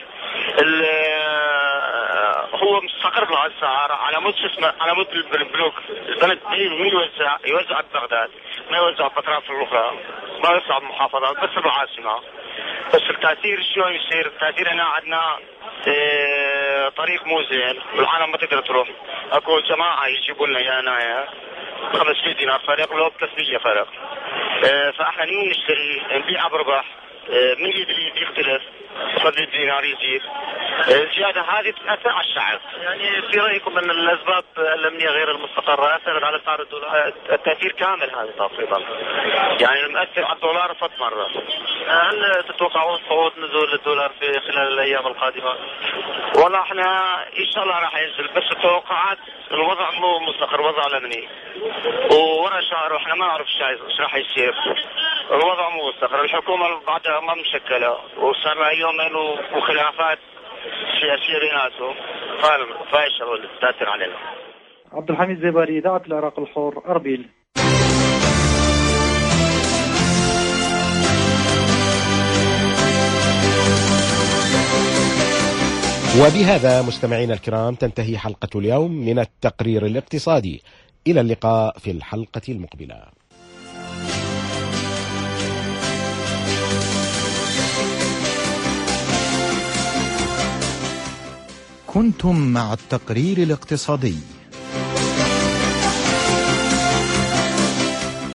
هو مستقر بالاسعار على مود على مود البنوك. البلد يوزع ببغداد، ما يوزع بالاطراف الاخرى، ما يوزع بالمحافظات، بس بالعاصمه. بس التاثير شلون يصير؟ التاثير هنا عندنا طريق مو زين والعالم ما تقدر تروح. اكو جماعه يجيبوا لنا يا هنايا 500 دينار فرق لو ب 300 فرق. فاحنا نشتري نبيع بربح، من يد ليد يختلف، صد الدينار يزيد. الزياده هذه تاثر على الشعب. يعني في رايكم ان الاسباب الامنيه غير المستقره اثرت على سعر الدولار؟ التاثير كامل هذا تقريبا، يعني المؤثر على الدولار فت مره. هل تتوقعون صعود نزول الدولار في خلال الايام القادمه؟ والله احنا ان شاء الله راح ينزل، بس التوقعات الوضع مو مستقر، وضع الامني وورا شهر واحنا ما نعرف ايش راح يصير. الوضع مو مستقر، الحكومه بعدها ما مشكله وصار لها يومين وخلافات سياسيه بيناتهم، فهاي الشغله تاثر علينا. عبد الحميد زيباري، إذاعة العراق الحر، أربيل. وبهذا مستمعينا الكرام تنتهي حلقة اليوم من التقرير الاقتصادي. إلى اللقاء في الحلقة المقبلة. كنتم مع التقرير الاقتصادي